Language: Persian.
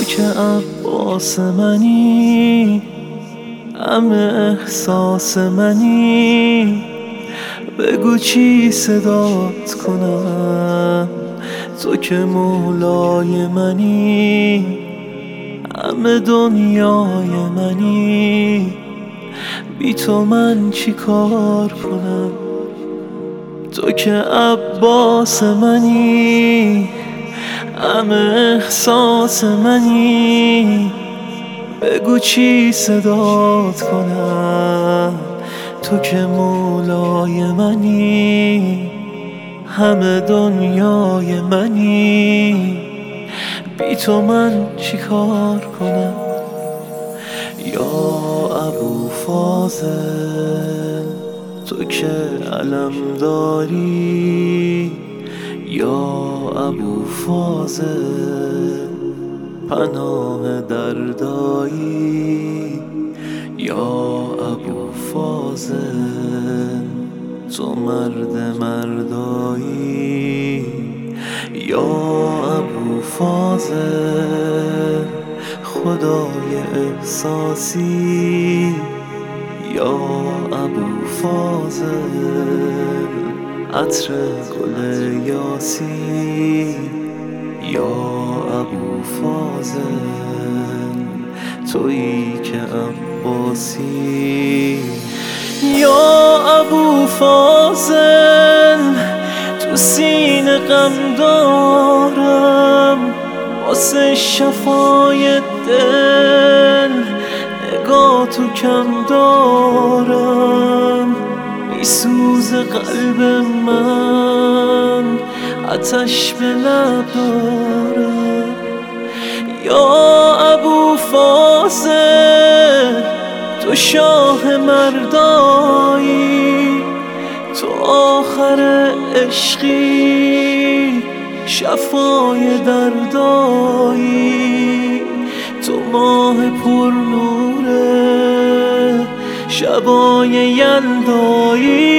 که عباس منی، همه احساس منی. بگو چی صدات کنم، تو که مولای منی، همه دنیای منی. بی تو من چی کار کنم، تو که عباس منی، همه احساس منی. بگو چی صدات کنم، تو که مولای منی، همه دنیای منی. بی تو من چی کار کنم. یا ابو فاضل تو که علم داری، یا ابو فاضل پناه دردایی، یا ابو فاضل تو مرد مردایی، یا ابو فاضل خدای احساسی، یا ابو فاضل عطر گل یاسی، یا ابو فاضل تویی که عباسی. یا ابو فاضل تو سینه غم دارم، واسه شفای دل نگاه تو کم دارم. میسوزه قلب من، آتش به لب دارم. یا ابو فاضل تو شاه مردایی، تو آخر عشقی شفای دردایی. تو ماه پر نوره شبای یلدایی،